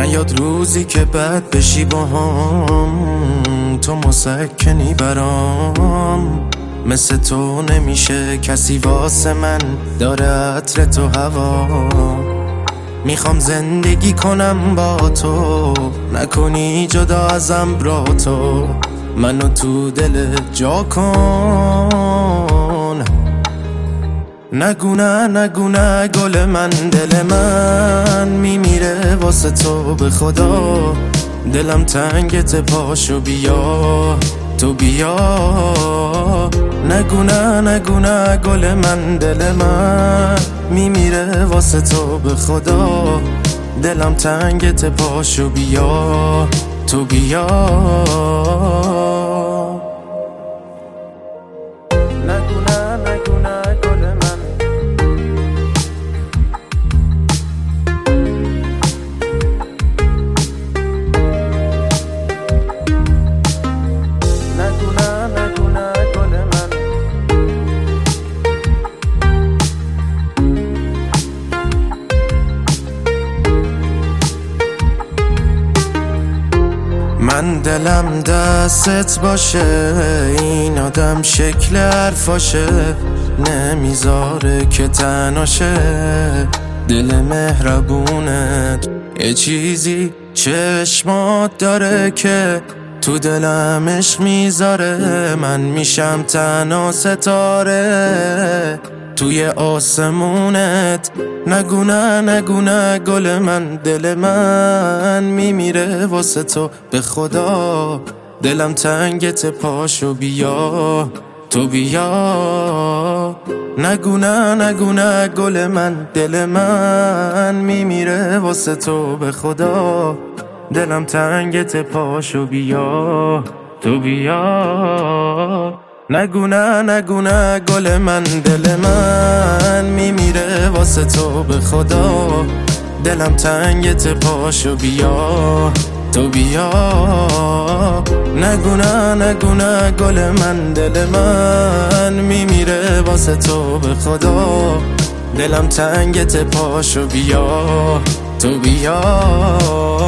نیاد روزی که بد بشی با هم، تو مسکنی برام. مثل تو نمیشه کسی واسه من داره عطر تو هوا. میخوام زندگی کنم با تو، نکنی جدا ازم برا تو. منو تو دل جا کن. نگو نه نگو نه گل من، دل من میمیره واسه تو به خدا. دلم تنگت پاشو بیا تو بیا. نگو نه نگو نه گل من، دل من میمیره واسه تو به خدا. دلم تنگت پاشو بیا تو بیا. نگو نه نگو نه گل من. نگو نه نگو نه گل من. من دلم دستت باشه، این آدم شکل حرفاشه، نمیذاره که تناشه. دل مهربونت یه چیزی چشمات داره که تو دلم عشق میذاره. من میشم تنها ستاره توی آسمونت. نگو نه نگو نه گل من، دل من میمیره واسه تو به خدا. دلم تنگت پاشو بیا تو بیا. نگو نه نگو نه گل من، دل من میمیره واسه تو به خدا. دلم تنگت پاشو بیا تو بیا. نگو نه نگو نه گل من، دل من میمیره واسه تو به خدا. دلم تنگت پاشو بیا تو بیا. نگو نه نگو نه گل من، دل من میمیره واسه تو به خدا. دلم تنگت پاشو بیا تو بیا.